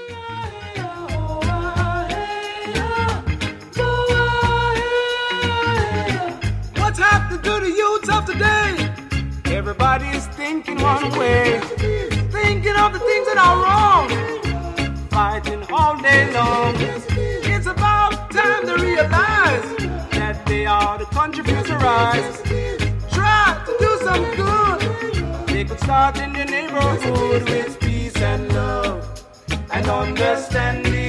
What's happening to the youths of today? Everybody's thinking one way, thinking of the things that are wrong, fighting all day long. It's about time to realize that they are the country's rise. Try to do some good. They could start in your neighborhood with peace and love and understanding.